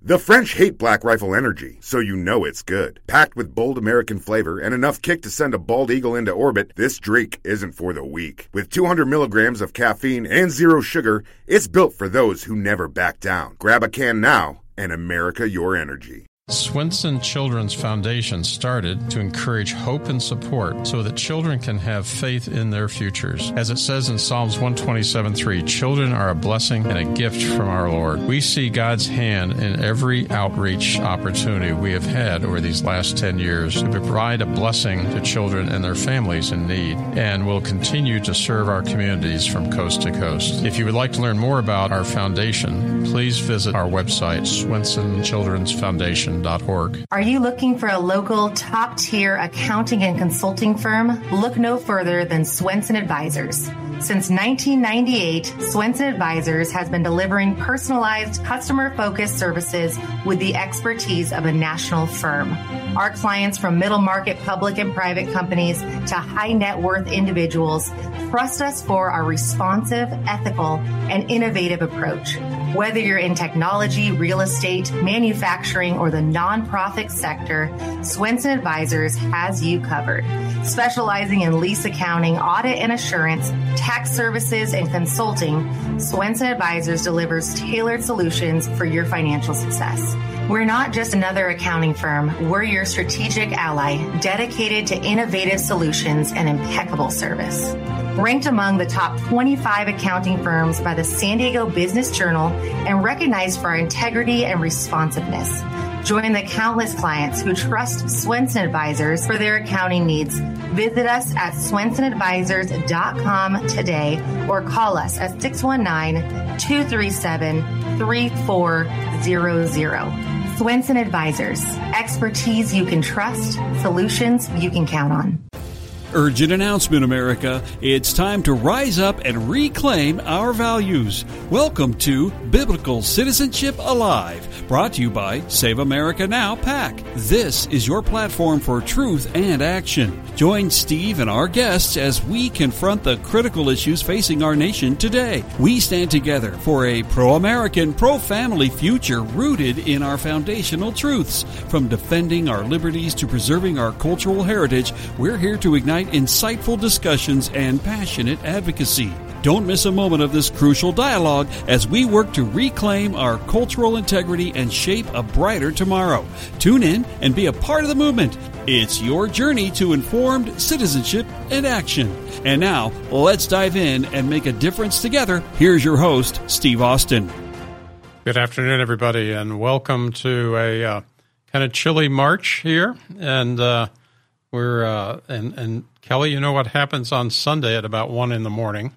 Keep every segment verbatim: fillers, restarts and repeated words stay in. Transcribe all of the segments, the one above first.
The French hate Black Rifle Energy, so you know it's good. Packed with bold American flavor and enough kick to send a bald eagle into orbit, this drink isn't for the weak. With two hundred milligrams of caffeine and zero sugar, it's built for those who never back down. Grab a can now and America your energy. Swenson Children's Foundation started to encourage hope and support so that children can have faith in their futures. As it says in Psalms one twenty-seven three, children are a blessing and a gift from our Lord. We see God's hand in every outreach opportunity we have had over these last ten years to provide a blessing to children and their families in need, and will continue to serve our communities from coast to coast. If you would like to learn more about our foundation, please visit our website, Swenson Children's Foundation. Are you looking for a local top-tier accounting and consulting firm? Look no further than Swenson Advisors. Since nineteen ninety-eight, Swenson Advisors has been delivering personalized, customer-focused services with the expertise of a national firm. Our clients, from middle market public and private companies to high net worth individuals, trust us for our responsive, ethical, and innovative approach. Whether you're in technology, real estate, manufacturing, or the nonprofit sector, Swenson Advisors has you covered. Specializing in lease accounting, audit and assurance, tax services, and consulting, Swenson Advisors delivers tailored solutions for your financial success. We're not just another accounting firm. We're your strategic ally, dedicated to innovative solutions and impeccable service. Ranked among the top twenty-five accounting firms by the San Diego Business Journal and recognized for our integrity and responsiveness. Join the countless clients who trust Swenson Advisors for their accounting needs. Visit us at swenson advisors dot com today or call us at six one nine, two three seven, three four zero zero. Swenson Advisors, expertise you can trust, solutions you can count on. Urgent announcement, America. It's time to rise up and reclaim our values. Welcome to Biblical Citizenship Alive, brought to you by Save America Now PAC. This is your platform for truth and action. Join Steve and our guests as we confront the critical issues facing our nation today. We stand together for a pro-American, pro-family future rooted in our foundational truths. From defending our liberties to preserving our cultural heritage, we're here to ignite insightful discussions and passionate advocacy. Don't miss a moment of this crucial dialogue as we work to reclaim our cultural integrity and shape a brighter tomorrow. Tune in and be a part of the movement. It's your journey to informed citizenship and action. And now, let's dive in and make a difference together. Here's your host, Steve Austin. Good afternoon, everybody, and welcome to a uh, kind of chilly March here. And uh, we're uh, and and Kelly, you know what happens on Sunday at about one in the morning?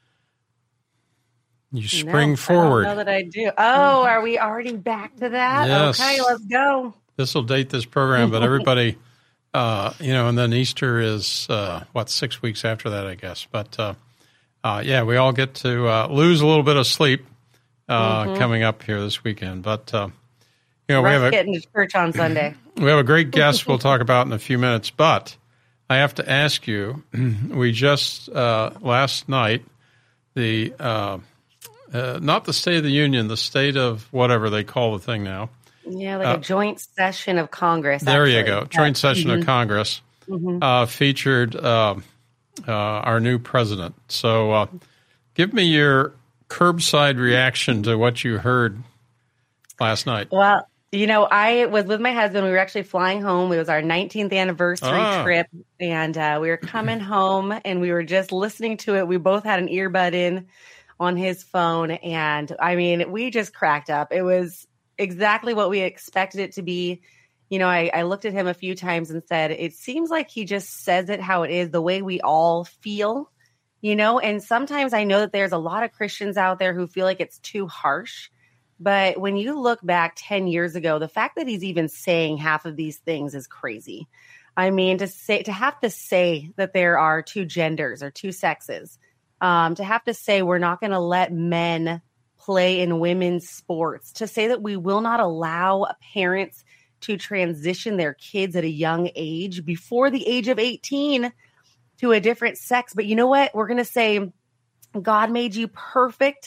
You spring no, forward. I don't know that I do. Oh, are we already back to that? Yes. Okay, let's go. This will date this program, but everybody, uh, you know, and then Easter is, uh, what, six weeks after that, I guess. But, uh, uh, yeah, we all get to uh, lose a little bit of sleep uh, mm-hmm. coming up here this weekend. But, uh, you know, Rush we have a, getting to church on Sunday. We have a great guest we'll talk about in a few minutes. But I have to ask you, we just, uh, last night, the... Uh, Uh, not the State of the Union, the state of whatever they call the thing now. Yeah, like uh, a joint session of Congress. There actually. you go. Joint yeah. session mm-hmm. of Congress mm-hmm. uh, featured uh, uh, our new president. So uh, give me your curbside reaction to what you heard last night. Well, you know, I was with my husband. We were actually flying home. It was our nineteenth anniversary ah. trip, and uh, we were coming home, and we were just listening to it. We both had an earbud in on his phone. And I mean, we just cracked up. It was exactly what we expected it to be. You know, I, I looked at him a few times and said, it seems like he just says it how it is, the way we all feel, you know, and sometimes I know that there's a lot of Christians out there who feel like it's too harsh. But when you look back ten years ago, the fact that he's even saying half of these things is crazy. I mean, to say, to have to say that there are two genders or two sexes, Um, to have to say we're not going to let men play in women's sports, to say that we will not allow parents to transition their kids at a young age before the age of eighteen to a different sex. But you know what? We're going to say God made you perfect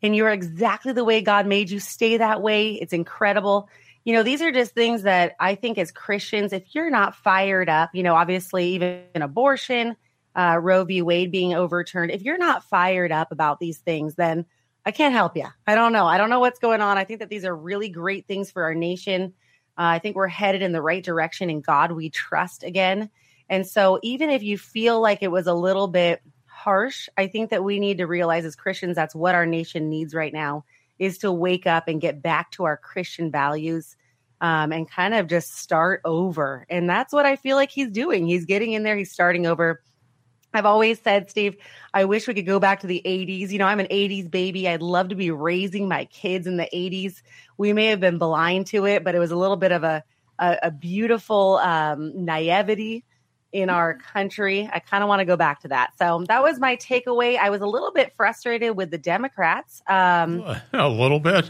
and you're exactly the way God made you. Stay that way. It's incredible. You know, these are just things that I think as Christians, if you're not fired up, you know, obviously even abortion, uh, Roe v. Wade being overturned, if you're not fired up about these things, then I can't help you. I don't know. I don't know what's going on. I think that these are really great things for our nation. Uh, I think we're headed in the right direction. In God we trust again. And so even if you feel like it was a little bit harsh, I think that we need to realize as Christians, that's what our nation needs right now, is to wake up and get back to our Christian values um, and kind of just start over. And that's what I feel like he's doing. He's getting in there. He's starting over. I've always said, Steve, I wish we could go back to the eighties. You know, I'm an eighties baby. I'd love to be raising my kids in the eighties. We may have been blind to it, but it was a little bit of a, a, a beautiful um, naivety in our country. I kind of want to go back to that. So that was my takeaway. I was a little bit frustrated with the Democrats. Um, a little bit.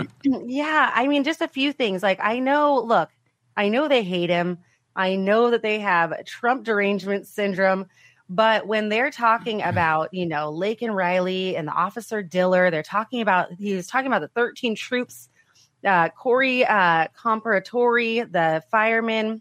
yeah. I mean, just a few things. Like, I know, look, I know they hate him. I know that they have Trump derangement syndrome. But when they're talking about, you know, Laken Riley and the Officer Diller, they're talking about, he was talking about the thirteen troops, uh, Corey uh, Comparatori, the fireman,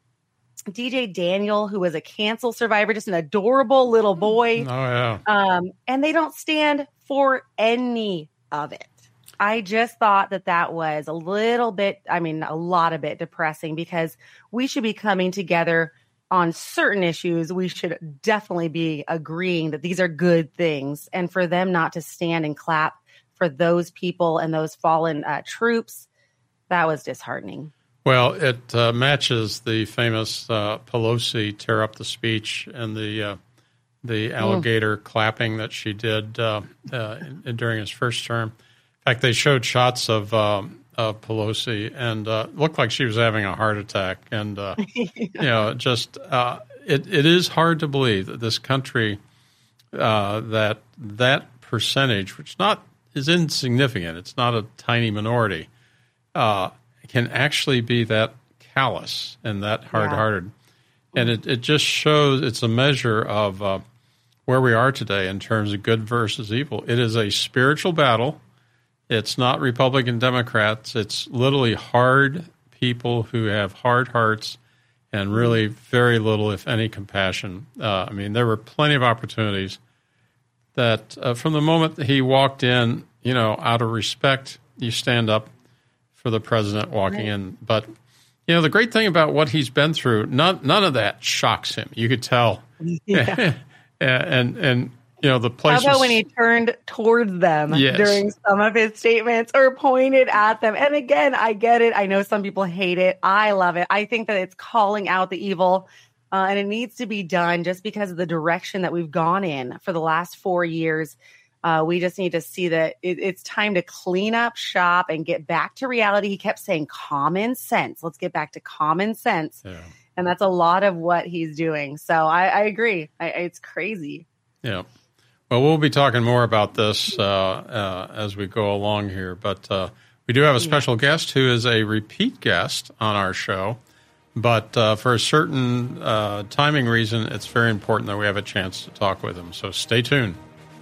D J Daniel, who was a cancel survivor, just an adorable little boy. Oh, yeah. Um, and they don't stand for any of it. I just thought that that was a little bit, I mean, a lot of it depressing, because we should be coming together on certain issues. We should definitely be agreeing that these are good things. And for them not to stand and clap for those people and those fallen uh, troops, that was disheartening. Well, it uh, matches the famous uh, Pelosi tear up the speech and the uh, the alligator mm. clapping that she did uh, uh, in, during his first term. In fact, they showed shots of um, of Pelosi, and uh, looked like she was having a heart attack. And, uh, yeah. you know, just uh, it, it is hard to believe that this country, uh, that that percentage, which not is insignificant, it's not a tiny minority, uh, can actually be that callous and that hard-hearted. Yeah. And it, it just shows it's a measure of uh, where we are today in terms of good versus evil. It is a spiritual battle. It's not Republican Democrats. It's literally hard people who have hard hearts and really very little, if any, compassion. Uh, I mean, there were plenty of opportunities that uh, from the moment that he walked in, you know, out of respect, you stand up for the president walking right. in. But, you know, the great thing about what he's been through, none, none of that shocks him. You could tell. Yeah. and, and, you know, the places. How about when he turned towards them yes. during some of his statements or pointed at them? And again, I get it. I know some people hate it. I love it. I think that it's calling out the evil, uh, and it needs to be done just because of the direction that we've gone in for the last four years. Uh, we just need to see that it, it's time to clean up shop and get back to reality. He kept saying common sense. Let's get back to common sense. Yeah. And that's a lot of what he's doing. So I, I agree. I, it's crazy. Yeah. Well, we'll be talking more about this uh, uh, as we go along here. But uh, we do have a special yeah. guest who is a repeat guest on our show. But uh, for a certain uh, timing reason, it's very important that we have a chance to talk with him. So stay tuned.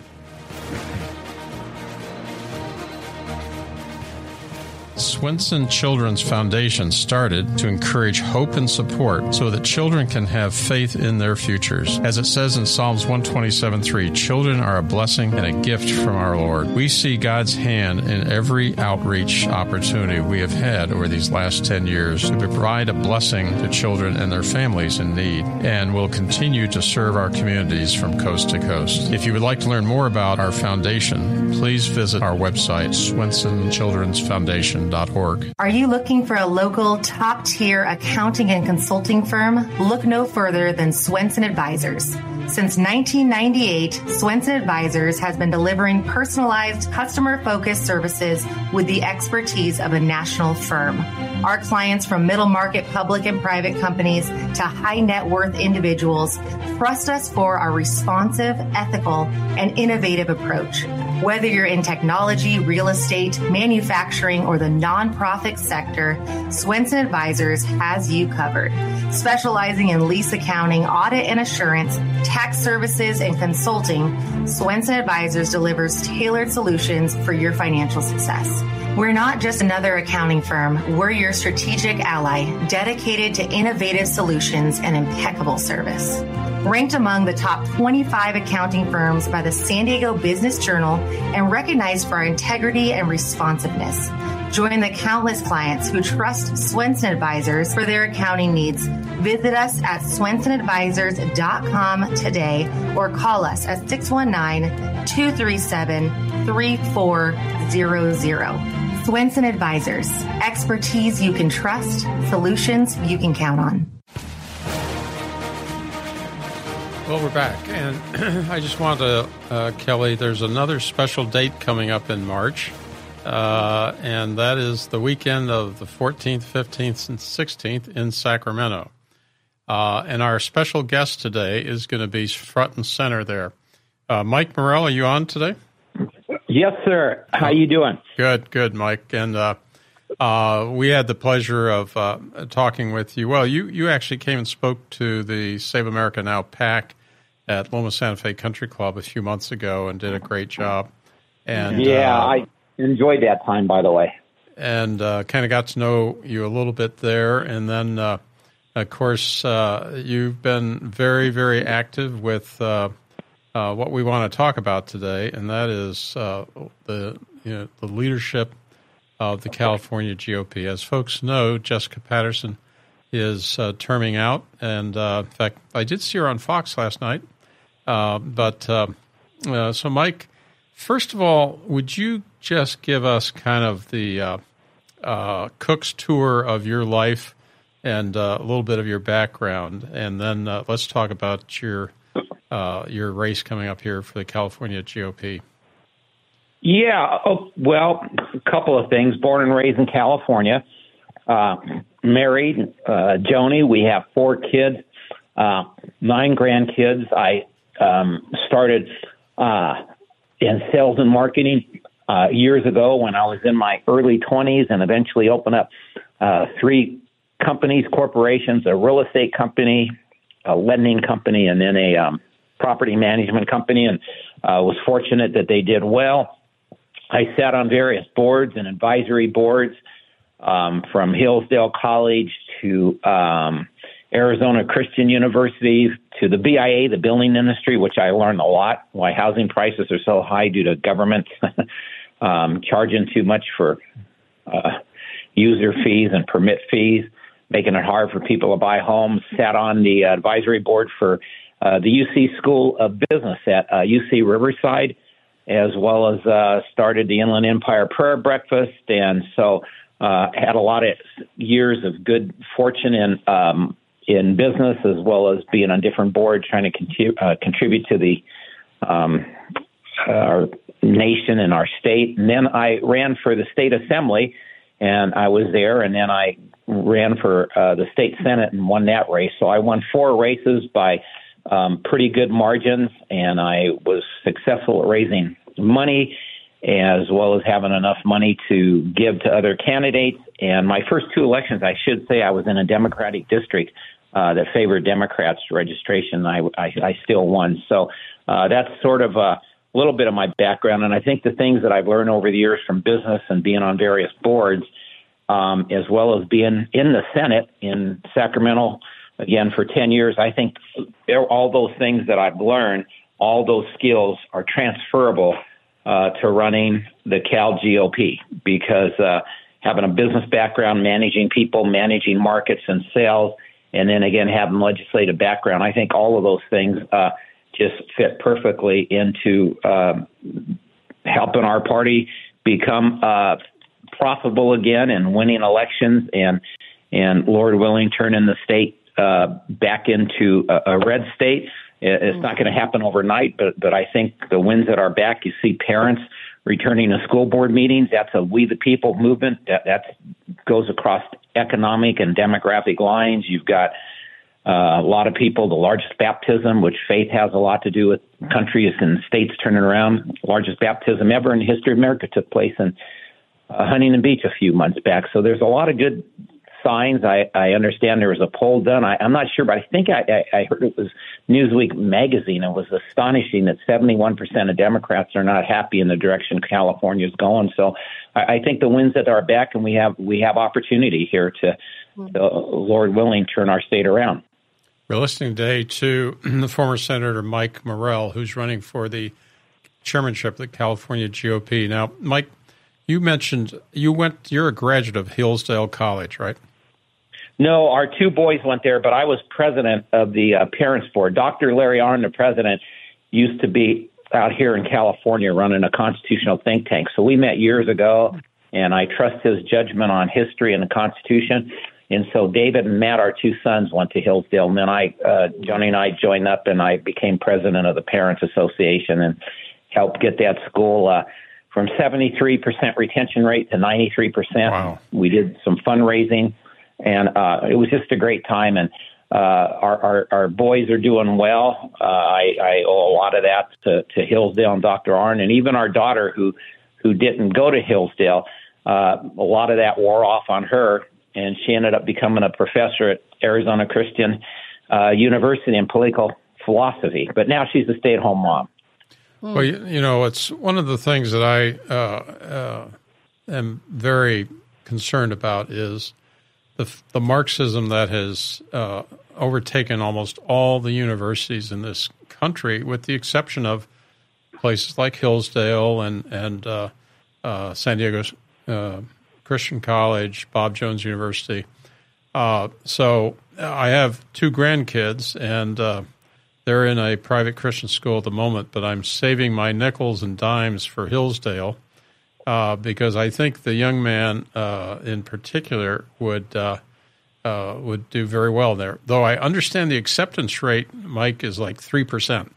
Swenson Children's Foundation started to encourage hope and support so that children can have faith in their futures. As it says in Psalms one twenty-seven three, children are a blessing and a gift from our Lord. We see God's hand in every outreach opportunity we have had over these last ten years to provide a blessing to children and their families in need, and will continue to serve our communities from coast to coast. If you would like to learn more about our foundation, please visit our website, Swenson Children's Foundation dot org. Are you looking for a local top-tier accounting and consulting firm? Look no further than Swenson Advisors. Since nineteen ninety-eight, Swenson Advisors has been delivering personalized, customer-focused services with the expertise of a national firm. Our clients, from middle market public and private companies to high net worth individuals, trust us for our responsive, ethical, and innovative approach. Whether you're in technology, real estate, manufacturing, or the nonprofit sector, Swenson Advisors has you covered. Specializing in lease accounting, audit and assurance, tax services, and consulting, Swenson Advisors delivers tailored solutions for your financial success. We're not just another accounting firm. We're your strategic ally, dedicated to innovative solutions and impeccable service. Ranked among the top twenty-five accounting firms by the San Diego Business Journal and recognized for our integrity and responsiveness. Join the countless clients who trust Swenson Advisors for their accounting needs. Visit us at swenson advisors dot com today or call us at six one nine, two three seven, three four zero zero. Swenson Advisors, expertise you can trust, solutions you can count on. Well, we're back, and I just wanted to, uh, Kelly, there's another special date coming up in March, uh, and that is the weekend of the fourteenth, fifteenth, and sixteenth in Sacramento. Uh, and our special guest today is going to be front and center there. Uh, Mike Morell, are you on today? Yes, sir. How you doing? Good, good, Mike. And uh, uh, we had the pleasure of uh, talking with you. Well, you, you actually came and spoke to the Save America Now PAC at Loma Santa Fe Country Club a few months ago and did a great job. And yeah, uh, I enjoyed that time, by the way. And uh, kind of got to know you a little bit there. And then, uh, of course, uh, you've been very, very active with uh, uh, what we want to talk about today, and that is uh, the you know, the leadership of the California G O P. As folks know, Jessica Patterson is uh, terming out, and uh, in fact, I did see her on Fox last night. Uh, but uh, uh, so, Mike, first of all, would you just give us kind of the uh, uh, Cook's tour of your life and uh, a little bit of your background, and then uh, let's talk about your uh, your race coming up here for the California G O P. Yeah, oh, well, a couple of things. Born and raised in California, uh, married, uh, Joni. We have four kids, uh, nine grandkids. I um, started uh, in sales and marketing uh, years ago when I was in my early twenties, and eventually opened up uh, three companies, corporations, a real estate company, a lending company, and then a um, property management company, and uh, was fortunate that they did well. I sat on various boards and advisory boards, um, from Hillsdale College to um, Arizona Christian University to the B I A, the building industry, which I learned a lot, why housing prices are so high due to government um, charging too much for uh, user fees and permit fees, making it hard for people to buy homes. Sat on the advisory board for uh, the U C School of Business at uh, U C Riverside, as well as uh, started the Inland Empire Prayer Breakfast. And so uh, had a lot of years of good fortune in um, in business, as well as being on different boards, trying to conti- uh, contribute to the um, our nation and our state. And then I ran for the state assembly, and I was there, and then I ran for uh, the state senate and won that race. So I won four races by um, pretty good margins, and I was successful at raising money as well as having enough money to give to other candidates. And my first two elections, I should say, I was in a Democratic district uh, that favored Democrats registration. I, I, I still won. So uh, that's sort of a little bit of my background. And I think the things that I've learned over the years from business and being on various boards, um, as well as being in the Senate in Sacramento, again, for ten years, I think all those things that I've learned, all those skills are transferable uh, to running the Cal G O P, because uh, having a business background, managing people, managing markets and sales, and then again, having legislative background, I think all of those things uh, just fit perfectly into uh, helping our party become uh, profitable again and winning elections, and, and Lord willing, turning the state uh, back into a, a red state. It's not going to happen overnight, but but I think the winds at our back, you see parents returning to school board meetings. That's a We the People movement. That that goes across economic and demographic lines. You've got uh, a lot of people, the largest baptism, which faith has a lot to do with countries and states turning around. Largest baptism ever in the history of America took place in uh, Huntington Beach a few months back. So there's a lot of good signs. I, I understand there was a poll done. I, I'm not sure, but I think I, I, I heard it was Newsweek magazine. It was astonishing that seventy-one percent of Democrats are not happy in the direction California is going. So I, I think the winds at our back, and we have we have opportunity here to, to, Lord willing, turn our state around. We're listening today to the former Senator Mike Morrell, who's running for the chairmanship of the California G O P. Now, Mike, you mentioned you went. You're a graduate of Hillsdale College, right? No, our two boys went there, but I was president of the uh, parents board. Doctor Larry Arnn, the president, used to be out here in California running a constitutional think tank. So we met years ago, and I trust his judgment on history and the Constitution. And so David and Matt, our two sons, went to Hillsdale. And then I, uh, Johnny and I joined up, and I became president of the Parents Association and helped get that school uh, from seventy-three percent retention rate to ninety-three percent. Wow. We did some fundraising. And uh, it was just a great time, and uh, our, our our boys are doing well. Uh, I, I owe a lot of that to, to Hillsdale and Doctor Arnn, and even our daughter, who who didn't go to Hillsdale. Uh, a lot of that wore off on her, and she ended up becoming a professor at Arizona Christian uh, University in political philosophy. But now she's a stay-at-home mom. Well, you, you know, it's one of the things that I uh, uh, am very concerned about is The, the Marxism that has uh, overtaken almost all the universities in this country, with the exception of places like Hillsdale and and uh, uh, San Diego uh, Christian College, Bob Jones University. Uh, so I have two grandkids, and uh, they're in a private Christian school at the moment, but I'm saving my nickels and dimes for Hillsdale. Uh, because I think the young man uh, in particular would uh, uh, would do very well there. Though I understand the acceptance rate, Mike, is like three percent.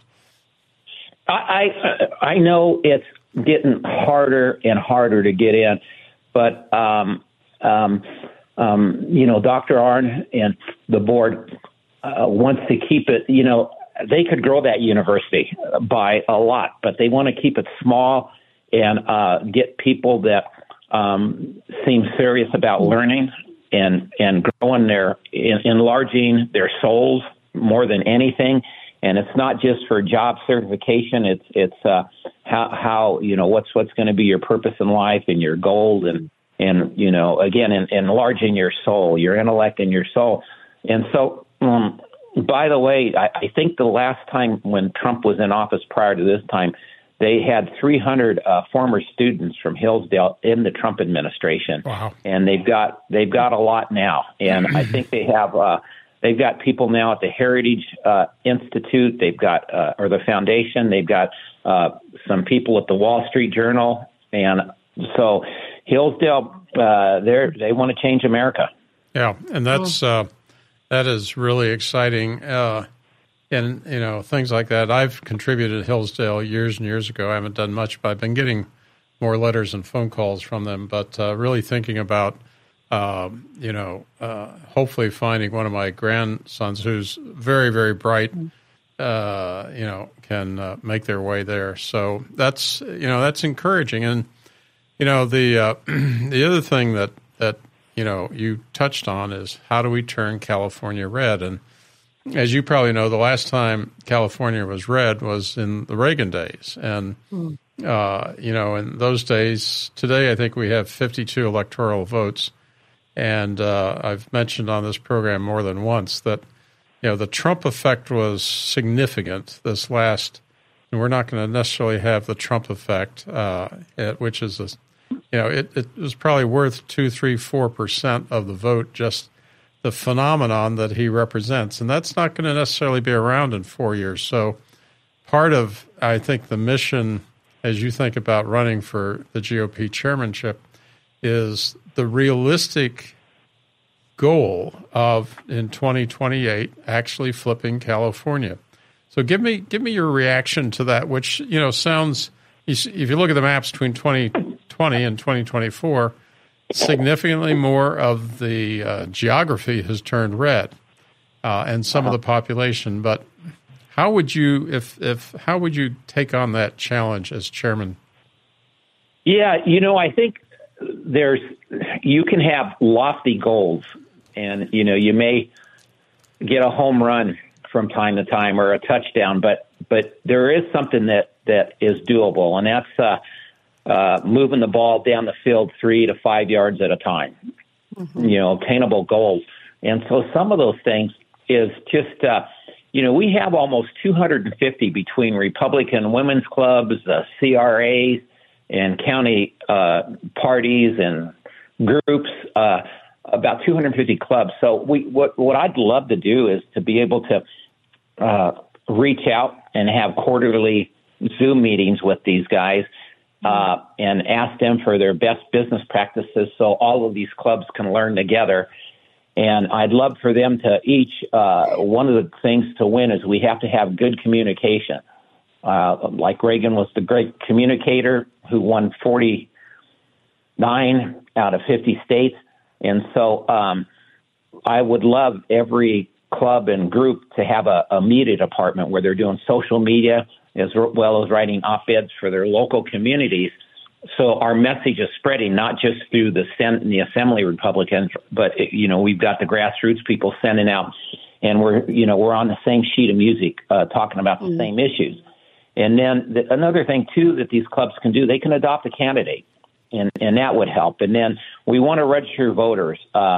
I I know it's getting harder and harder to get in, but um, um, um, you know, Doctor Arnn and the board uh, wants to keep it. You know, they could grow that university by a lot, but they want to keep it small and uh, get people that um, seem serious about learning and and growing their, en- enlarging their souls more than anything. And it's not just for job certification. It's it's uh, how how you know what's what's going to be your purpose in life and your goals, and and you know again in, enlarging your soul, your intellect, and your soul. And so, um, by the way, I, I think the last time when Trump was in office prior to this time, they had three hundred uh, former students from Hillsdale in the Trump administration. Wow. And they've got they've got a lot now. And I think they have uh, they've got people now at the Heritage uh, Institute. They've got uh, or the foundation. They've got uh, some people at the Wall Street Journal. And so Hillsdale, uh, they they want to change America. Yeah, and that's uh, that is really exciting. Uh, And, you know, things like that. I've contributed to Hillsdale years and years ago. I haven't done much, but I've been getting more letters and phone calls from them. But uh, really thinking about, um, you know, uh, hopefully finding one of my grandsons who's very, very bright, uh, you know, can uh, make their way there. So that's, you know, that's encouraging. And, you know, the uh, the other thing that, that, you know, you touched on is how do we turn California red? And as you probably know, the last time California was red was in the Reagan days. And, uh, you know, in those days, today I think we have fifty-two electoral votes. And uh, I've mentioned on this program more than once that, you know, the Trump effect was significant this last, and we're not going to necessarily have the Trump effect, uh, it, which is, a, you know, it, it was probably worth two, three, four percent of the vote, just the phenomenon that he represents. And that's not going to necessarily be around in four years. So part of, I think, the mission, as you think about running for the G O P chairmanship, is the realistic goal of, in twenty twenty-eight, actually flipping California. So give me give me your reaction to that, which, you know, sounds, if you look at the maps between twenty twenty and twenty twenty-four, significantly more of the uh, geography has turned red, uh, and some uh-huh. of the population. But How would you, if if how would you take on that challenge as chairman? Yeah, you know, I think there's you can have lofty goals, and you know, you may get a home run from time to time or a touchdown, but but there is something that that is doable, and that's uh, uh, moving the ball down the field three to five yards at a time. Mm-hmm. You know, obtainable goals, and so some of those things is just. Uh, You know, we have almost two hundred fifty between Republican women's clubs, uh, C R As, and county uh, parties and groups, uh, about two hundred fifty clubs. So we, what, what I'd love to do is to be able to uh, reach out and have quarterly Zoom meetings with these guys uh, and ask them for their best business practices so all of these clubs can learn together. And I'd love for them to each, uh, one of the things to win is we have to have good communication. Uh, like Reagan was the great communicator who won forty-nine out of fifty states. And so um, I would love every club and group to have a, a media department where they're doing social media as well as writing op-eds for their local communities. So our message is spreading not just through the Senate and the Assembly Republicans, but you know we've got the grassroots people sending out, and we're you know we're on the same sheet of music uh, talking about the mm. same issues. And then the, another thing too that these clubs can do, they can adopt a candidate, and and that would help. And then we want to register voters. Uh,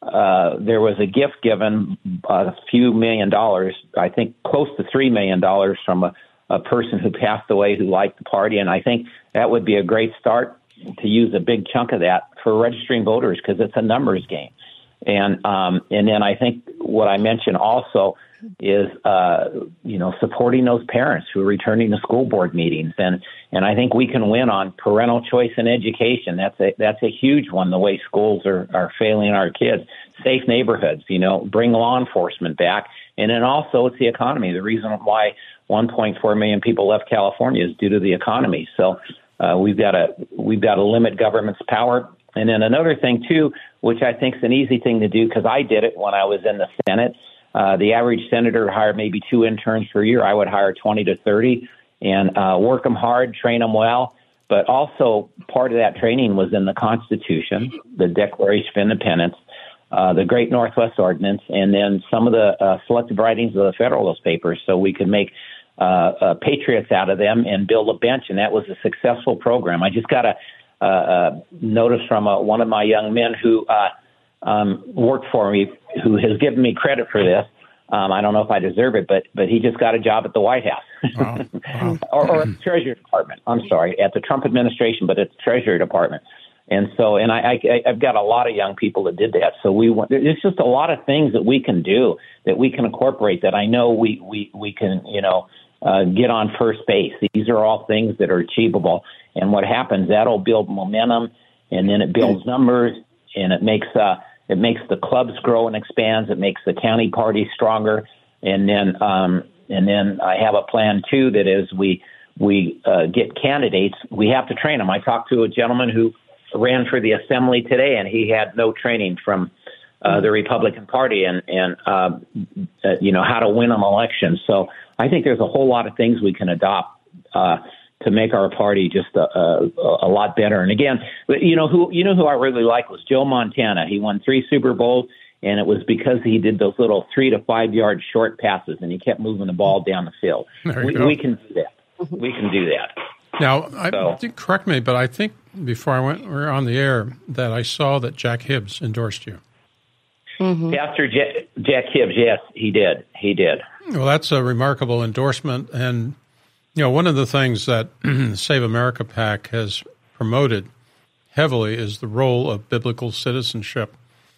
uh, there was a gift given uh, a few million dollars, I think close to three million dollars from a. a person who passed away who liked the party. And I think that would be a great start to use a big chunk of that for registering voters because it's a numbers game. And um, and then I think what I mentioned also is, uh, you know, supporting those parents who are returning to school board meetings. And, and I think we can win on parental choice in education. That's a, that's a huge one, the way schools are, are failing our kids. Safe neighborhoods, you know, bring law enforcement back. And then also it's the economy. The reason why one point four million people left California is due to the economy. So uh, we've got to we've got to limit government's power. And then another thing, too, which I think is an easy thing to do because I did it when I was in the Senate. Uh, the average senator hired maybe two interns per year. I would hire twenty to thirty and uh, work them hard, train them well. But also part of that training was in the Constitution, the Declaration of Independence, uh, the Great Northwest Ordinance, and then some of the uh, selective writings of the Federalist Papers so we could make uh, uh, patriots out of them and build a bench. And that was a successful program. I just got a uh, uh, notice from uh, one of my young men who uh, um, worked for me, who has given me credit for this. Um, I don't know if I deserve it, but but he just got a job at the White House wow. Wow. or, or at the Treasury Department. I'm sorry, at the Trump administration, but at the Treasury Department. And so, and I, I, I've got a lot of young people that did that. So we want, there's just a lot of things that we can do that we can incorporate that I know we, we, we can, you know, uh, get on first base. These are all things that are achievable. And what happens, that'll build momentum, and then it builds numbers, and it makes, uh, it makes the clubs grow and expands. It makes the county party stronger. And then, um, and then I have a plan too, that is we, we, uh, get candidates. We have to train them. I talked to a gentleman who ran for the assembly today, and he had no training from uh, the Republican Party and, and uh, uh, you know, how to win an election. So I think there's a whole lot of things we can adopt uh, to make our party just a, a, a lot better. And again, you know who you know who I really like was Joe Montana. He won three Super Bowls, and it was because he did those little three to five yard short passes, and he kept moving the ball down the field. We, we can do that. We can do that. Now, I, so, correct me, but I think before I went we were on the air that I saw that Jack Hibbs endorsed you. Mm-hmm. Pastor Jack, Jack Hibbs, yes, he did. He did. Well, that's a remarkable endorsement. And, you know, one of the things that Save America PAC has promoted heavily is the role of biblical citizenship,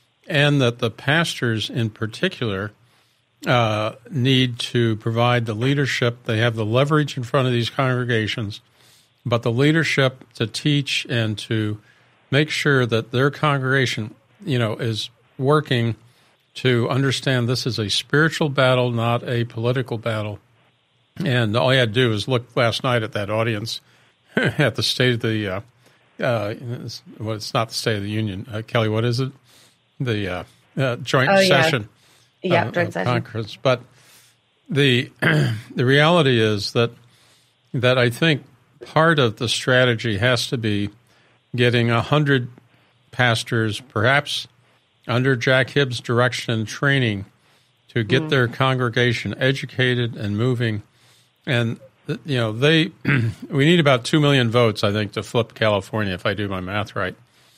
and that the pastors in particular uh, need to provide the leadership. They have the leverage in front of these congregations, but the leadership to teach and to make sure that their congregation, you know, is working to understand this is a spiritual battle, not a political battle. And all you had to do is look last night at that audience at the State of the, uh, uh, well, it's not the State of the Union. Uh, Kelly, what is it? The uh, uh, joint oh, yeah. session. Yeah, uh, joint session. Conference. But the the reality is that that I think part of the strategy has to be getting a hundred pastors, perhaps under Jack Hibbs' direction and training, to get mm. their congregation educated and moving. And you know, they we need about two million votes, I think, to flip California, if I do my math right.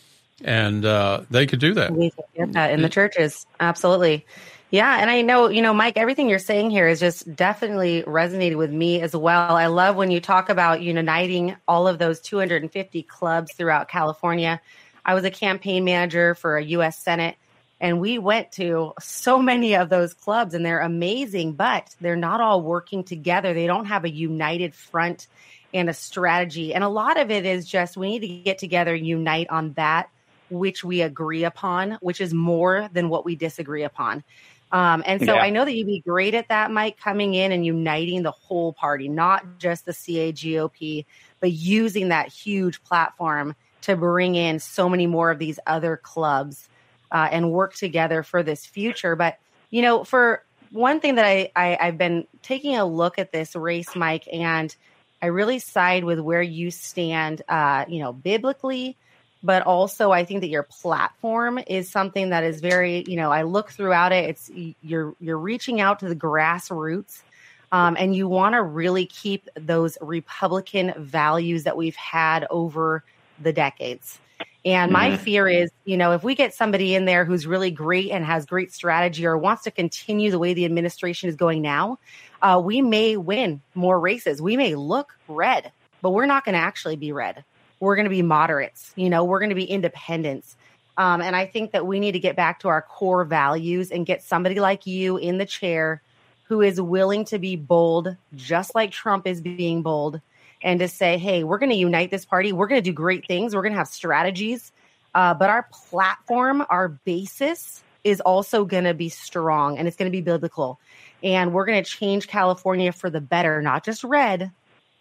And uh, they could do that. We could get that in the churches, absolutely. Yeah, and I know, you know, Mike, everything you're saying here is just definitely resonated with me as well. I love when you talk about uniting all of those two hundred fifty clubs throughout California. I was a campaign manager for a U S Senate, and we went to so many of those clubs, and they're amazing, but they're not all working together. They don't have a united front and a strategy. And a lot of it is just we need to get together, unite on that which we agree upon, which is more than what we disagree upon. Um, and so yeah. I know that you'd be great at that, Mike, coming in and uniting the whole party, not just the C A G O P, but using that huge platform to bring in so many more of these other clubs uh, and work together for this future. But, you know, for one thing that I, I, I've been taking a look at this race, Mike, and I really side with where you stand, uh, you know, biblically, but also I think that your platform is something that is very, you know, I look throughout it. It's you're you're reaching out to the grassroots, um, and you want to really keep those Republican values that we've had over the decades. And my mm-hmm. fear is, you know, if we get somebody in there who's really great and has great strategy or wants to continue the way the administration is going now, uh, we may win more races. We may look red, but we're not going to actually be red. We're going to be moderates, you know, we're going to be independents. Um, and I think that we need to get back to our core values and get somebody like you in the chair who is willing to be bold, just like Trump is being bold, and to say, hey, we're going to unite this party. We're going to do great things. We're going to have strategies. Uh, but our platform, our basis is also going to be strong, and it's going to be biblical. And we're going to change California for the better, not just red,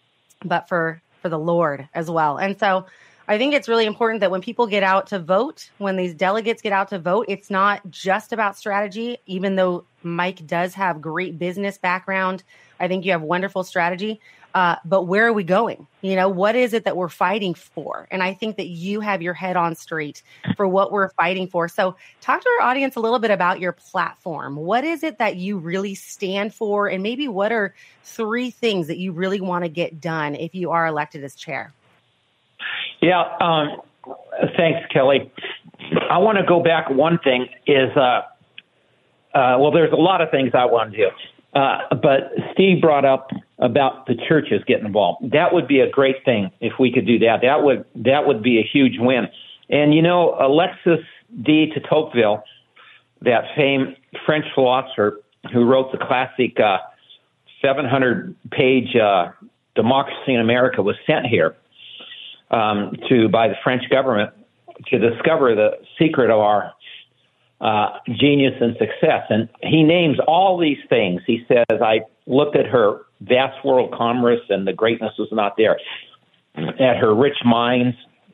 but for for the Lord as well. And so I think it's really important that when people get out to vote, when these delegates get out to vote, it's not just about strategy, even though Mike does have great business background. I think you have wonderful strategy, uh, but where are we going? You know, what is it that we're fighting for? And I think that you have your head on straight for what we're fighting for. So talk to our audience a little bit about your platform. What is it that you really stand for? And maybe what are three things that you really want to get done if you are elected as chair? Yeah, um, thanks, Kelly. I want to go back. One thing is, uh, uh, well, there's a lot of things I want to do. Uh, but Steve brought up about the churches getting involved. That would be a great thing if we could do that. That would that would be a huge win. And, you know, Alexis de Tocqueville, that famed French philosopher who wrote the classic uh, seven hundred page uh, Democracy in America, was sent here um, to by the French government to discover the secret of our Uh, genius and success. And he names all these things. He says, I looked at her vast world commerce and the greatness was not there. At her rich mines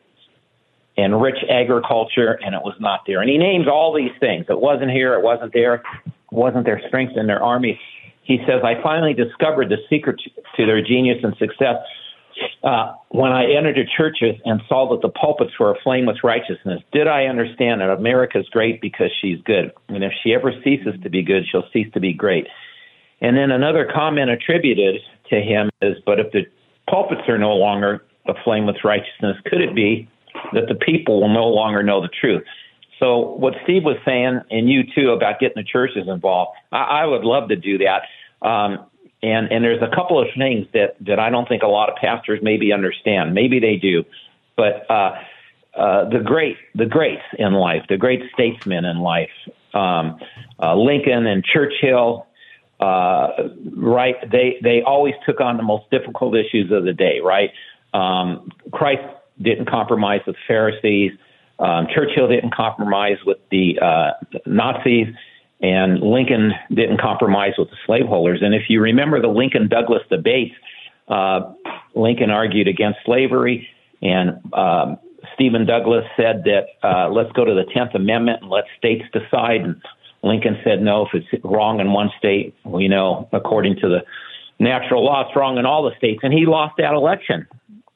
and rich agriculture, and it was not there. And he names all these things. It wasn't here, it wasn't there, it wasn't their strength in their army. He says, I finally discovered the secret to their genius and success Uh, when I entered the churches and saw that the pulpits were aflame with righteousness. Did I understand that America's great because she's good? And if she ever ceases to be good, she'll cease to be great. And then another comment attributed to him is, but if the pulpits are no longer aflame with righteousness, could it be that the people will no longer know the truth? So what Steve was saying, and you too, about getting the churches involved, I, I would love to do that. Um, And and there's a couple of things that, that I don't think a lot of pastors maybe understand. Maybe they do. But uh, uh, the great the greats in life, the great statesmen in life, um, uh, Lincoln and Churchill, uh, right, they, they always took on the most difficult issues of the day, right? Um, Christ didn't compromise with Pharisees. Um, Churchill didn't compromise with the uh, Nazis. And Lincoln didn't compromise with the slaveholders. And if you remember the Lincoln-Douglas debates, uh, Lincoln argued against slavery, and um, Stephen Douglas said that uh, let's go to the tenth Amendment and let states decide. And Lincoln said, no, if it's wrong in one state, we know, according to the natural law, it's wrong in all the states. And he lost that election.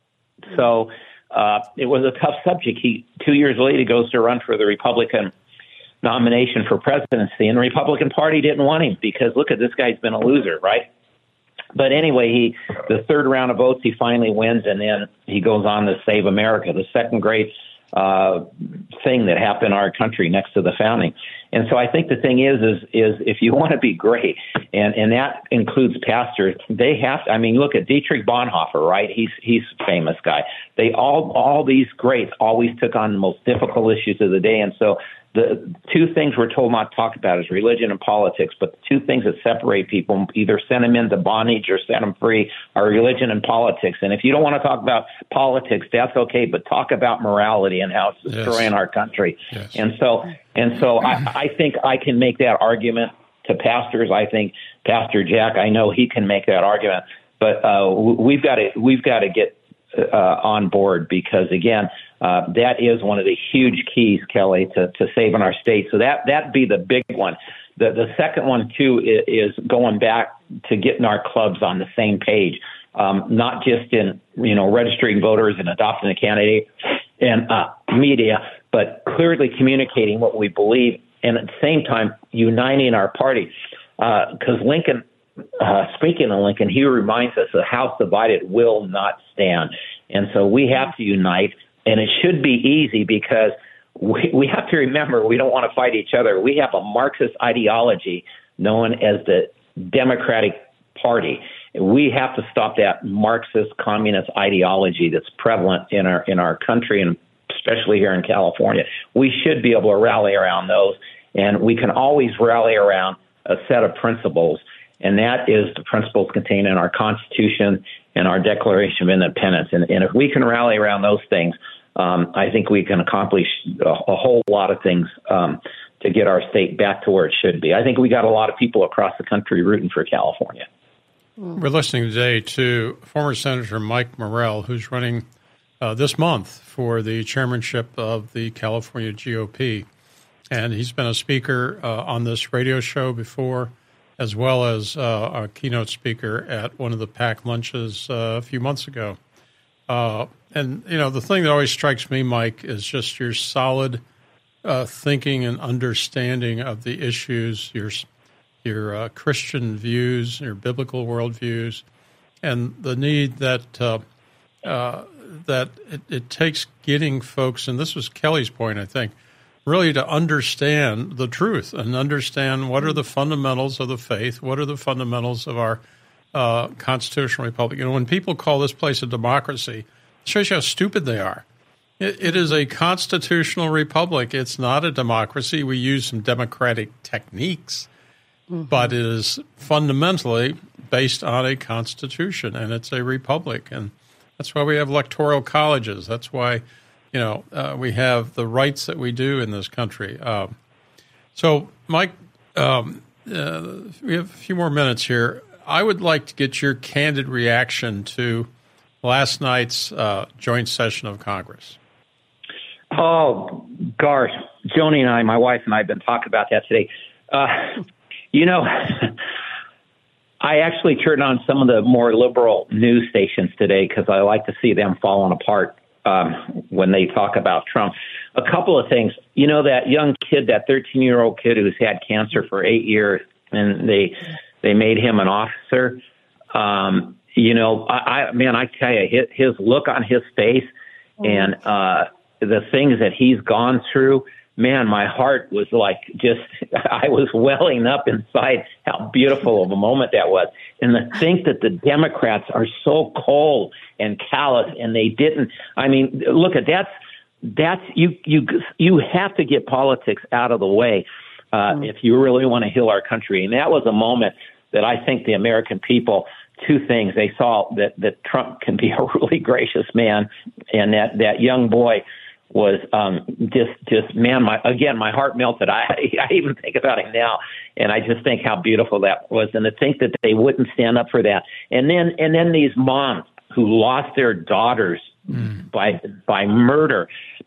So uh, it was a tough subject. He, two years later, he goes to run for the Republican nomination for presidency, and the Republican Party didn't want him because, look at this guy's been a loser, right? But anyway, he the third round of votes, he finally wins, and then he goes on to save America, the second great uh, thing that happened in our country next to the founding. And so I think the thing is, is, is if you want to be great, and, and that includes pastors, they have to, I mean, look at Dietrich Bonhoeffer, right? He's, he's a famous guy. They all, all these greats always took on the most difficult issues of the day. And so the two things we're told not to talk about is religion and politics, but the two things that separate people, either send them into bondage or set them free, are religion and politics. And if you don't want to talk about politics, that's okay, but talk about morality and how it's destroying yes. our country. Yes. And so, and so I, I think I can make that argument to pastors. I think Pastor Jack, I know he can make that argument, but uh, we've got to we've got to get uh, on board because again. Uh, that is one of the huge keys, Kelly, to, to saving our state. So that that'd be the big one. The the second one too is, is going back to getting our clubs on the same page, um, not just in you know registering voters and adopting a candidate and uh, media, but clearly communicating what we believe, and at the same time uniting our party. Because uh, Lincoln, uh, speaking of Lincoln, he reminds us the house divided will not stand, and so we have to unite. And it should be easy because we, we have to remember we don't want to fight each other. We have a Marxist ideology known as the Democratic Party. We have to stop that Marxist communist ideology that's prevalent in our in our country and especially here in California. We should be able to rally around those, and we can always rally around a set of principles, and that is the principles contained in our Constitution and our Declaration of Independence. And, and if we can rally around those things, um, I think we can accomplish a, a whole lot of things um, to get our state back to where it should be. I think we got a lot of people across the country rooting for California. We're listening today to former Senator Mike Morell, who's running uh, this month for the chairmanship of the California G O P. And he's been a speaker uh, on this radio show before, as well as uh, a keynote speaker at one of the PAC lunches uh, a few months ago. Uh, and, you know, the thing that always strikes me, Mike, is just your solid uh, thinking and understanding of the issues, your your uh, Christian views, your biblical worldviews, and the need that uh, uh, that it, it takes getting folks, and this was Kelly's point, I think, really to understand the truth and understand what are the fundamentals of the faith, what are the fundamentals of our uh, constitutional republic. You know, when people call this place a democracy, it shows you how stupid they are. It, it is a constitutional republic. It's not a democracy. We use some democratic techniques, mm-hmm. but it is fundamentally based on a constitution, and it's a republic. And that's why we have electoral colleges. That's why You know, uh, we have the rights that we do in this country. Um, so, Mike, um, uh, we have a few more minutes here. I would like to get your candid reaction to last night's uh, joint session of Congress. Oh, gosh. Joni and I, my wife and I, have been talking about that today. Uh, you know, I actually turned on some of the more liberal news stations today because I like to see them falling apart. Um, when they talk about Trump. A couple of things. You know, that young kid, that thirteen-year-old kid who's had cancer for eight years, and they they made him an officer. Um, you know, I, I man, I tell you, his, his look on his face and uh, the things that he's gone through, man, my heart was like just, I was welling up inside how beautiful of a moment that was. And to think that the Democrats are so cold and callous, and they didn't. I mean, look at that's that's you you you have to get politics out of the way uh, mm. if you really want to heal our country. And that was a moment that I think the American people, two things, they saw that that Trump can be a really gracious man, and that that young boy was um, just, just man, my again, my heart melted. I, I even think about him now, and I just think how beautiful that was. And to think that they wouldn't stand up for that. And then, and then these moms who lost their daughters mm. by by murder.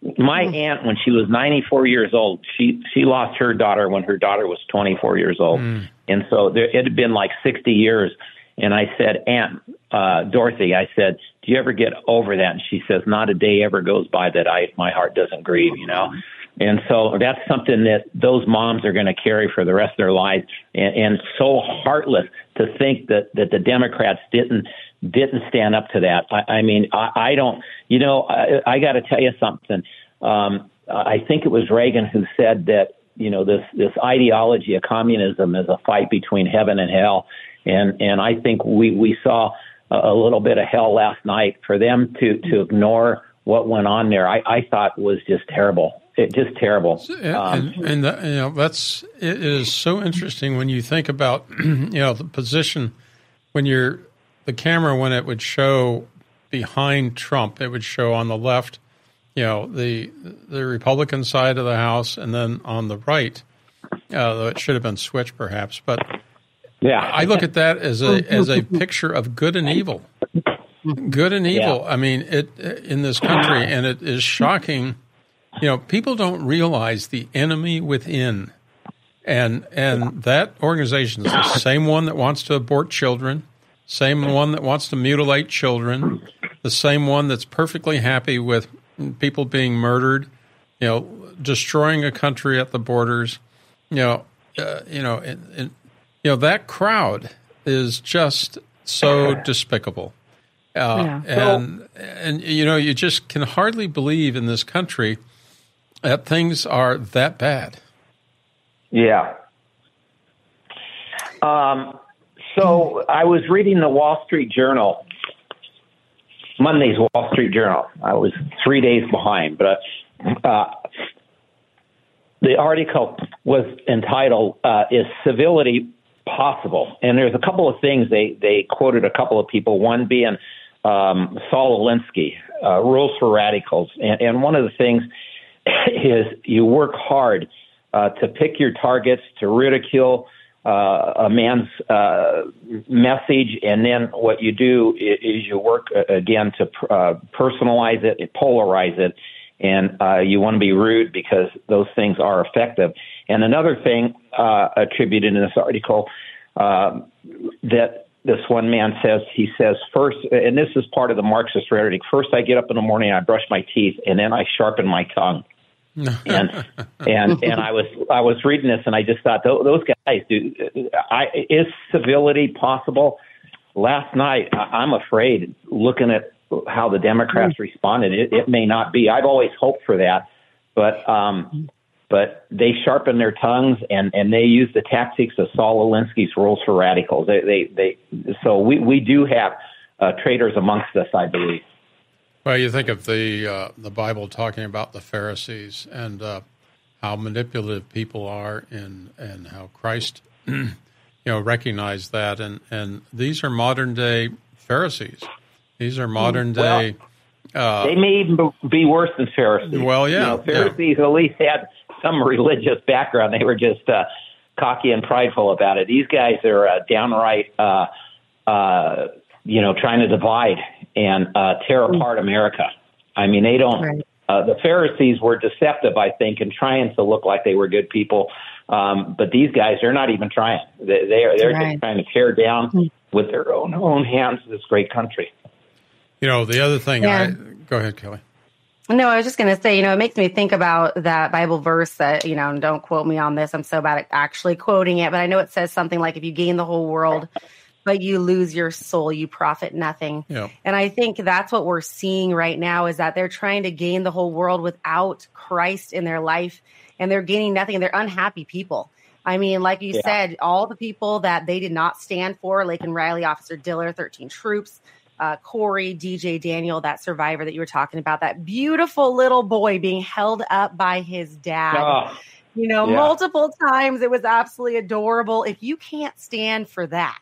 my mm. aunt, when she was ninety-four years old, she she lost her daughter when her daughter was twenty-four years old, mm. and so there, it had been like sixty years. And I said, Aunt uh, Dorothy, I said, do you ever get over that? And she says, not a day ever goes by that I my heart doesn't grieve, you know. And so that's something that those moms are going to carry for the rest of their lives. And, and so heartless to think that, that the Democrats didn't didn't stand up to that. I, I mean, I, I don't, you know, I, I got to tell you something. Um, I think it was Reagan who said that, you know, this, this ideology of communism is a fight between heaven and hell. And and I think we, we saw a, a little bit of hell last night. For them to, to ignore what went on there, I, I thought was just terrible. It just terrible. And, um, and, and the, you know, that's it is so interesting when you think about you know the position when you're the camera when it would show behind Trump, it would show on the left, you know, the the Republican side of the House, and then on the right, uh, though it should have been switched perhaps, but. Yeah, I look at that as a as a picture of good and evil, good and evil. Yeah. I mean, it in this country, and it is shocking. You know, people don't realize the enemy within, and and that organization is the same one that wants to abort children, same one that wants to mutilate children, the same one that's perfectly happy with people being murdered, you know, destroying a country at the borders, you know, uh, you know, and. and You know, that crowd is just so despicable. Uh, yeah. And, and, you know, you just can hardly believe in this country that things are that bad. Yeah. Um, so I was reading the Wall Street Journal, Monday's Wall Street Journal. I was three days behind, but uh, the article was entitled, uh, Is Civility Possible? And there's a couple of things. They they quoted a couple of people, one being um, Saul Alinsky, uh, Rules for Radicals. And, and one of the things is you work hard uh, to pick your targets, to ridicule uh, a man's uh, message, and then what you do is, is you work, uh, again, to uh, personalize it, polarize it, and uh, you want to be rude because those things are effective. And another thing uh, attributed in this article uh, that this one man says, he says, first, and this is part of the Marxist rhetoric, first I get up in the morning, I brush my teeth, and then I sharpen my tongue. and and and I was I was reading this, and I just thought, those guys, do, I, is civility possible? Last night, I'm afraid, looking at how the Democrats responded, it, it may not be. I've always hoped for that, but um, but they sharpen their tongues, and, and they use the tactics of Saul Alinsky's Rules for Radicals. They they, they so we, we do have uh, traitors amongst us, I believe. Well, you think of the uh, the Bible talking about the Pharisees and uh, how manipulative people are, and and how Christ, you know, recognized that, and, and these are modern day Pharisees. These are modern day. Well, uh, they may even be worse than Pharisees. Well, yeah, you know, Pharisees yeah. at least had some religious background. They were just uh, cocky and prideful about it. These guys are uh, downright, uh, uh, you know, trying to divide and uh, tear apart America. I mean, they don't. Right. Uh, the Pharisees were deceptive, I think, in trying to look like they were good people. Um, but these guys, they're not even trying. They, they are. They're right. just trying to tear down mm-hmm. with their own own hands this great country. You know, the other thing. Yeah. I, go ahead, Kelly. No, I was just going to say, you know, it makes me think about that Bible verse that, you know, and don't quote me on this. I'm so bad at actually quoting it, but I know it says something like, if you gain the whole world, but you lose your soul, you profit nothing. Yeah. And I think that's what we're seeing right now, is that they're trying to gain the whole world without Christ in their life, and they're gaining nothing, and they're unhappy people. I mean, like you yeah. said, all the people that they did not stand for, Laken Riley, Officer Diller, thirteen Troops, uh, Corey, D J Daniel, that survivor that you were talking about, that beautiful little boy being held up by his dad. Oh, you know, yeah. multiple times. It was absolutely adorable. If you can't stand for that,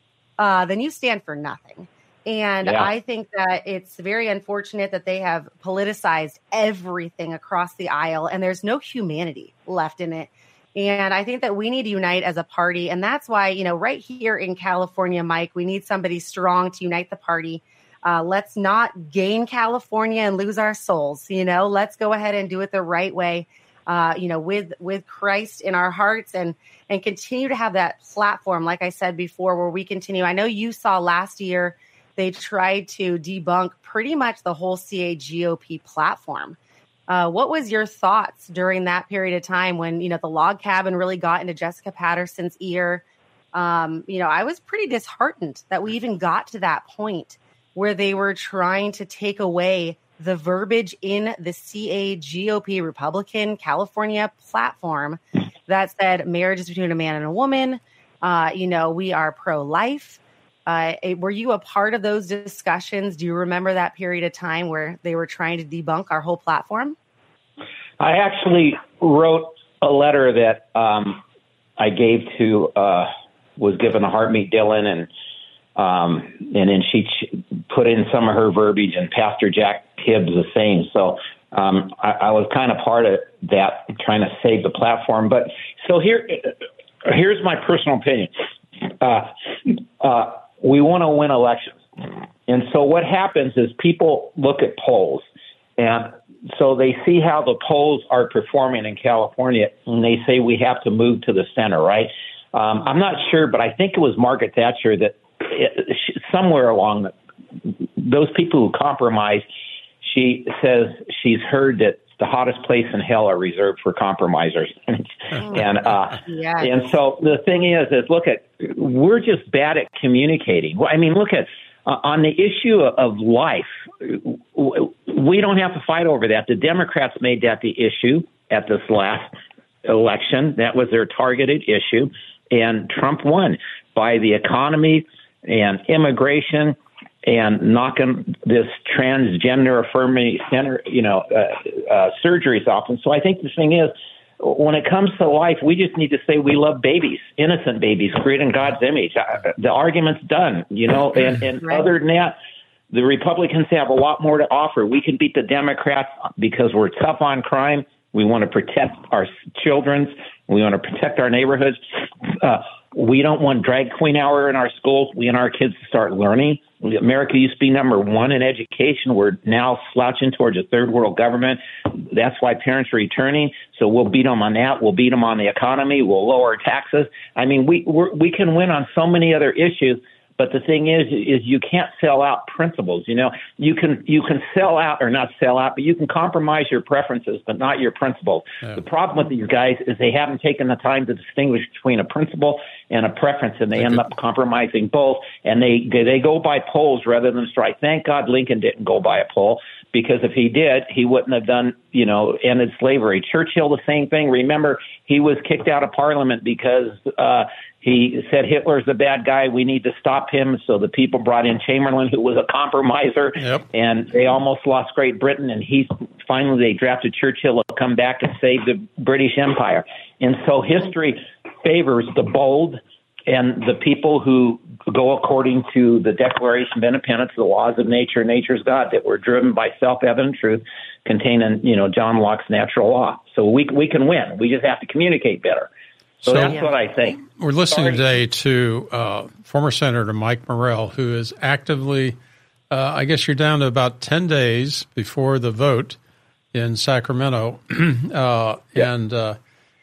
Uh, then you stand for nothing. And yeah. I think that it's very unfortunate that they have politicized everything across the aisle, and there's no humanity left in it. And I think that we need to unite as a party. And that's why, you know, right here in California, Mike, we need somebody strong to unite the party. Uh, let's not gain California and lose our souls. You know, let's go ahead and do it the right way. Uh, you know, with with Christ in our hearts, and and continue to have that platform, like I said before, where we continue. I know you saw last year they tried to debunk pretty much the whole C A G O P platform. Uh, what was your thoughts during that period of time when, you know, the log cabin really got into Jessica Patterson's ear? Um, you know, I was pretty disheartened that we even got to that point where they were trying to take away the verbiage in the C A G O P Republican California platform that said marriage is between a man and a woman. Uh, you know, we are pro-life. Uh, were you a part of those discussions? Do you remember that period of time where they were trying to debunk our whole platform? I actually wrote a letter that um, I gave to, uh, was given to Heartmeet Dillon, and um, and then she ch- put in some of her verbiage, and Pastor Jack Hibbs the same. So um, I, I was kind of part of that, trying to save the platform. But so here, here's my personal opinion. Uh, uh, we want to win elections. And so what happens is people look at polls, and so they see how the polls are performing in California, and they say we have to move to the center, right? Um, I'm not sure, but I think it was Margaret Thatcher that it, somewhere along the, those people who compromise, she says she's heard that the hottest place in hell are reserved for compromisers. and uh, yes. and so the thing is, is look at, we're just bad at communicating. I mean, look at, uh, on the issue of life, we don't have to fight over that. The Democrats made that the issue at this last election. That was their targeted issue. And Trump won by the economy and immigration and knocking this transgender affirming center, you know, uh, uh, surgeries off. And so I think the thing is, when it comes to life, we just need to say we love babies, innocent babies, created in God's image. Uh, the argument's done, you know, and, and right. Other than that, the Republicans have a lot more to offer. We can beat the Democrats because we're tough on crime. We want to protect our children. We want to protect our neighborhoods. Uh, we don't want drag queen hour in our schools. We want our kids to start learning. America used to be number one in education. We're now slouching towards a third world government. That's why parents are returning. So we'll beat them on that. We'll beat them on the economy. We'll lower taxes. I mean, we we're, we can win on so many other issues. But the thing is, is you can't sell out principles. You know, you can you can sell out or not sell out, but you can compromise your preferences, but not your principles. Yeah. The problem with these guys is they haven't taken the time to distinguish between a principle and a preference, and they Thank end you. up compromising both. And they they go by polls rather than strike. Thank God Lincoln didn't go by a poll, because if he did, he wouldn't have done, you know, ended slavery. Churchill, the same thing. Remember, he was kicked out of Parliament because uh, he said Hitler's a bad guy. We need to stop him. So the people brought in Chamberlain, who was a compromiser, yep. and they almost lost Great Britain. And he finally they drafted Churchill to come back and save the British Empire. And so history favors the bold and the people who go according to the Declaration of Independence, the laws of nature, nature's God, that were driven by self-evident truth contained in, you know, John Locke's natural law. So we we can win. We just have to communicate better. So, so that's what I think. We're listening Sorry. today to uh, former Senator Mike Morrell, who is actively, uh, I guess you're down to about ten days before the vote in Sacramento. uh, yeah. And uh,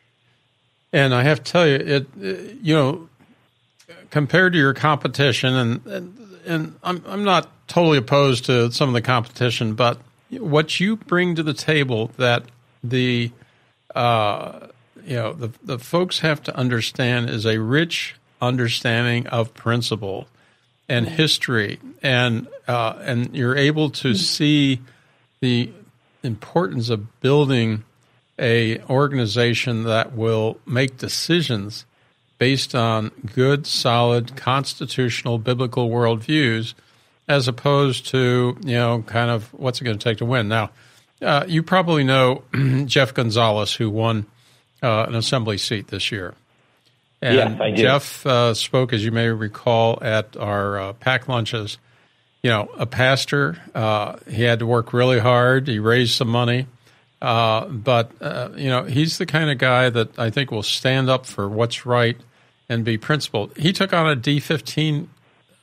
and I have to tell you, it, it you know, compared to your competition, and, and, and I'm, I'm not totally opposed to some of the competition, but what you bring to the table that the uh, you know, the, the folks have to understand is a rich understanding of principle and history, and uh, and you're able to see the importance of building a organization that will make decisions based on good, solid, constitutional, biblical worldviews, as opposed to, you know, kind of what's it going to take to win. Now, uh, you probably know Jeff Gonzalez, who won Uh, an assembly seat this year. And yes, I do. Jeff uh, spoke, as you may recall, at our uh, pack lunches. You know, a pastor, uh, he had to work really hard. He raised some money. Uh, but, uh, you know, he's the kind of guy that I think will stand up for what's right and be principled. He took on a D fifteen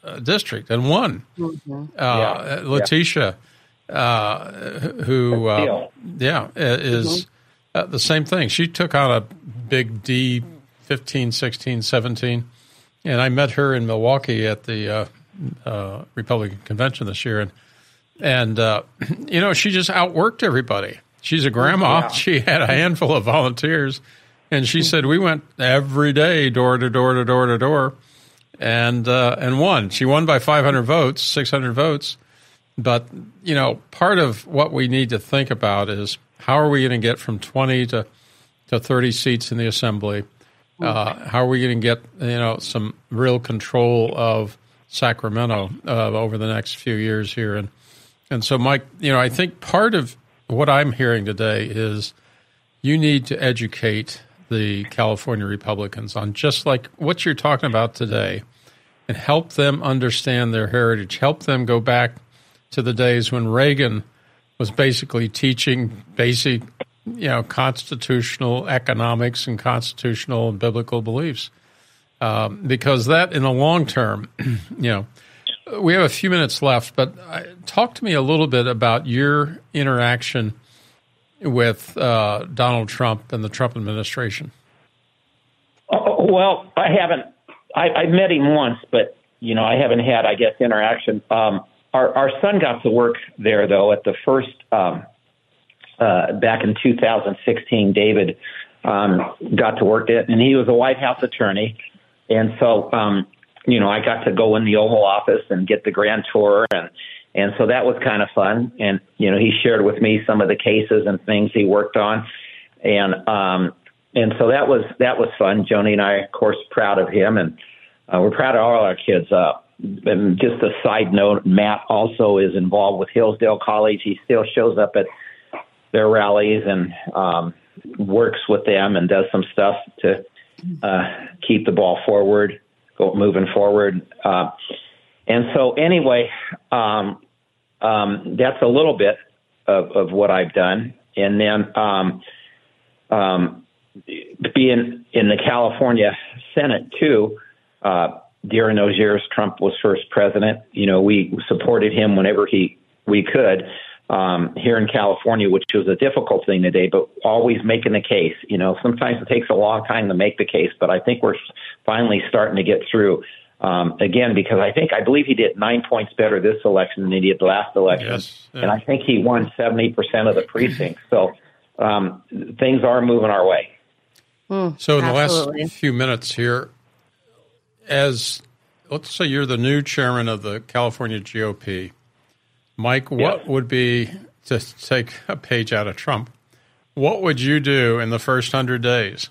uh, district and won. Mm-hmm. Uh, yeah. Letitia, uh, who, uh, yeah, is mm-hmm. uh, the same thing. She took on a big D, fifteen, sixteen, seventeen, and I met her in Milwaukee at the uh, uh, Republican convention this year, and and uh, you know, she just outworked everybody. She's a grandma. Yeah. She had a handful of volunteers, and she said we went every day, door to door to door to door, and uh, and won. She won by five hundred votes, six hundred votes. But you know, part of what we need to think about is how are we going to get from twenty to to thirty seats in the assembly? Uh, how are we going to get you know some real control of Sacramento uh, over the next few years here? And and so, Mike, you know, I think part of what I'm hearing today is you need to educate the California Republicans on just like what you're talking about today and help them understand their heritage, help them go back to the days when Reagan was basically teaching basic, you know, constitutional economics and constitutional and biblical beliefs. Um, because that in the long term, you know, we have a few minutes left, but talk to me a little bit about your interaction with uh, Donald Trump and the Trump administration. Oh, well, I haven't. I, I met him once, but you know, I haven't had, I guess, interaction. Um, our, our son got to work there, though, at the first um, uh, back in two thousand sixteen. David um, got to work it, and he was a White House attorney, and so. Um, You know, I got to go in the Oval Office and get the grand tour, and and so that was kind of fun. And you know, he shared with me some of the cases and things he worked on, and um, and so that was that was fun. Joni and I, of course, proud of him, and uh, we're proud of all our kids. Uh, and just a side note, Matt also is involved with Hillsdale College. He still shows up at their rallies and um, works with them and does some stuff to uh, keep the ball forward. Go moving forward. Uh, and so anyway, um, um, that's a little bit of, of what I've done. And then um, um, being in the California Senate, too, uh, during those years Trump was first president, you know, we supported him whenever he we could um, here in California, which was a difficult thing today, but always making the case. You know, sometimes it takes a long time to make the case, but I think we're finally starting to get through um, again, because I think, I believe he did nine points better this election than he did the last election. Yes. Yeah. And I think he won seventy percent of the precincts. So um, things are moving our way. Mm, so in absolutely. the last few minutes here, as let's say you're the new chairman of the California G O P, Mike, what yes. would be, to take a page out of Trump, what would you do in the first hundred days?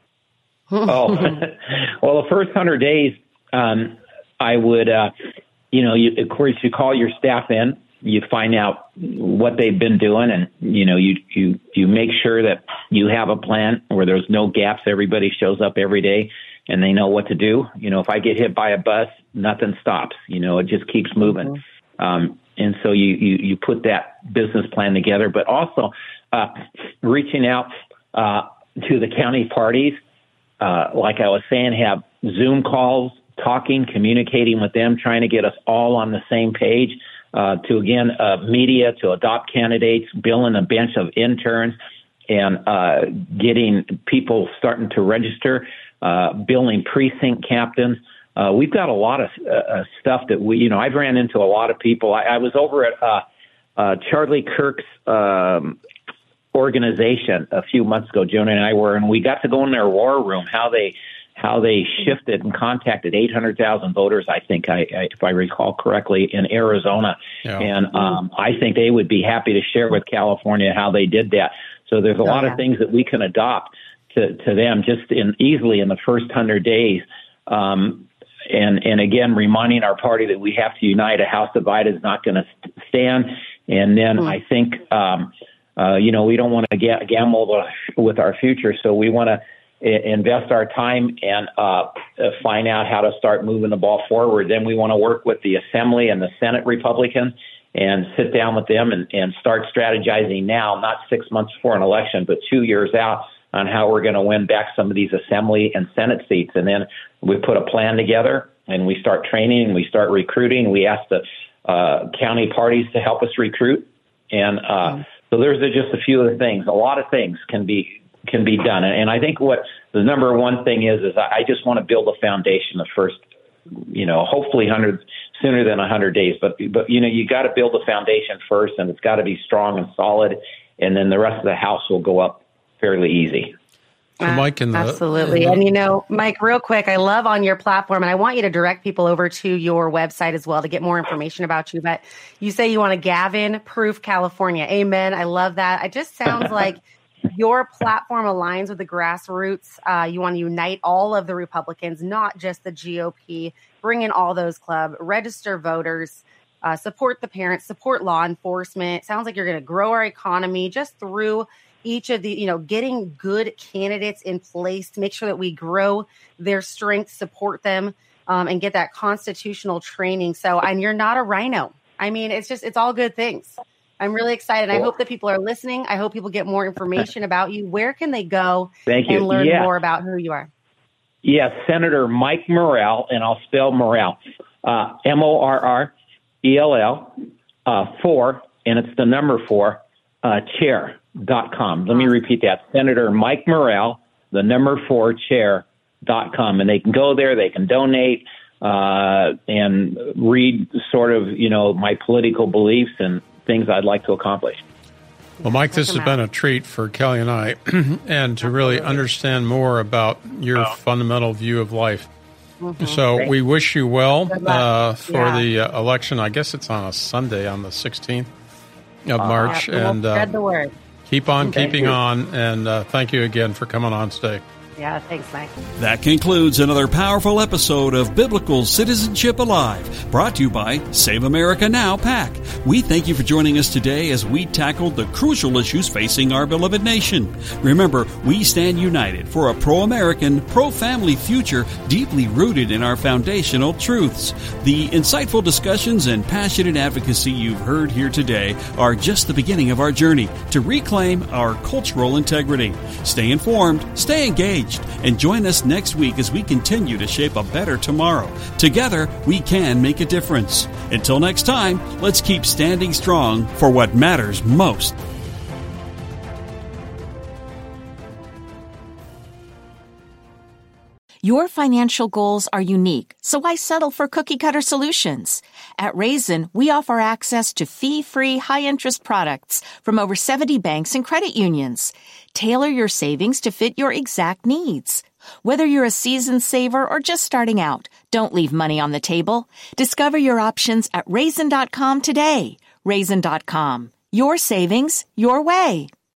oh, well, the first hundred days, um, I would, uh, you know, you, of course, you call your staff in, you find out what they've been doing, and, you know, you, you, you make sure that you have a plan where there's no gaps. Everybody shows up every day and they know what to do. You know, if I get hit by a bus, nothing stops, you know, it just keeps moving. Mm-hmm. Um, and so you, you, you put that business plan together, but also uh, reaching out uh, to the county parties. Uh, like I was saying, have Zoom calls, talking, communicating with them, trying to get us all on the same page, uh, to, again, uh, media, to adopt candidates, building a bench of interns, and uh, getting people starting to register, uh, building precinct captains. Uh, we've got a lot of uh, stuff that we, you know, I've ran into a lot of people. I, I was over at uh, uh, Charlie Kirk's um, organization a few months ago, Jonah and I were, and we got to go in their war room, how they how they shifted and contacted eight hundred thousand voters, I think, I, I, if I recall correctly, in Arizona. Yeah. And um, I think they would be happy to share with California how they did that. So there's a oh, lot yeah. of things that we can adopt to, to them just in easily in the first hundred days. Um, and, and again, reminding our party that we have to unite. A house divided is not going to stand. And then mm-hmm. I think, um, uh, you know, we don't want to ga- gamble with our future. So we want to invest our time and uh, find out how to start moving the ball forward. Then we want to work with the Assembly and the Senate Republicans and sit down with them and, and start strategizing now, not six months before an election, but two years out on how we're going to win back some of these Assembly and Senate seats. And then we put a plan together and we start training, and we start recruiting. We ask the uh, county parties to help us recruit. And uh, mm-hmm. so there's just a few of the things. A lot of things can be can be done. And I think what the number one thing is, is I just want to build a foundation the first, you know, hopefully one hundred sooner than one hundred days. But, but you know, you got to build a foundation first, and it's got to be strong and solid. And then the rest of the house will go up fairly easy. So Mike, in the, Absolutely. in the, and, you know, Mike, real quick, I love on your platform, and I want you to direct people over to your website as well to get more information about you. But you say you want a Gavin Proof California. Amen. I love that. It just sounds like your platform aligns with the grassroots. Uh, you want to unite all of the Republicans, not just the G O P, bring in all those clubs, register voters, uh, support the parents, support law enforcement. It sounds like you're going to grow our economy just through each of the, you know, getting good candidates in place to make sure that we grow their strength, support them, um, and get that constitutional training. So, and you're not a rhino. I mean, it's just, it's all good things. I'm really excited. I hope that people are listening. I hope people get more information about you. Where can they go Thank you. and learn yeah. more about who you are? Yes, yeah, Senator Mike Morrell, and I'll spell Morrell, uh, M O R R E L L, uh, four, and it's the number four, uh, chair. Dot com. Let me repeat that. Senator Mike Morrell, the number four chair dot com. And they can go there, they can donate, uh, and read sort of, you know, my political beliefs and things I'd like to accomplish. Well, Mike, this has been a treat for Kelly and I, and to really understand more about your fundamental view of life. Mm-hmm. So Great. we wish you well uh, for yeah. the uh, election. I guess it's on a Sunday on the sixteenth of uh, March. Yeah, and uh, spread the word. Keep on thank keeping you. on, and uh, thank you again for coming on today. Yeah, thanks, Mike. That concludes another powerful episode of Biblical Citizenship Alive, brought to you by Save America Now PAC. We thank you for joining us today as we tackled the crucial issues facing our beloved nation. Remember, we stand united for a pro-American, pro-family future deeply rooted in our foundational truths. The insightful discussions and passionate advocacy you've heard here today are just the beginning of our journey to reclaim our cultural integrity. Stay informed, stay engaged, and join us next week as we continue to shape a better tomorrow. Together, we can make a difference. Until next time, let's keep standing strong for what matters most. Your financial goals are unique, so why settle for cookie-cutter solutions? At Raisin, we offer access to fee-free, high-interest products from over seventy banks and credit unions. Tailor your savings to fit your exact needs. Whether you're a seasoned saver or just starting out, don't leave money on the table. Discover your options at raisin dot com today. Raisin dot com. Your savings, your way.